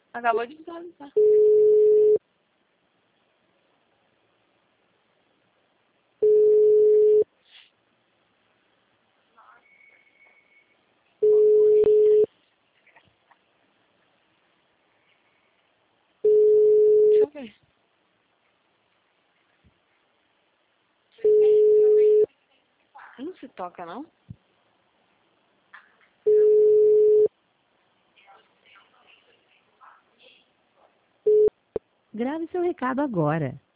Acabou de visualizar. Deixa eu ver. Não se toca, não? Grave seu recado agora.